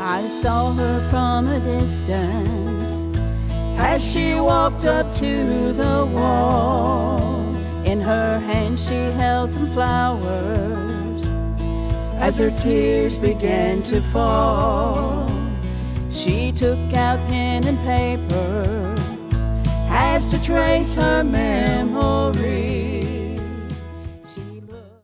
I saw her from a distance as she walked up to the wall. In her hand she held some flowers as her tears began to fall. She took out pen and paper as to trace her memories.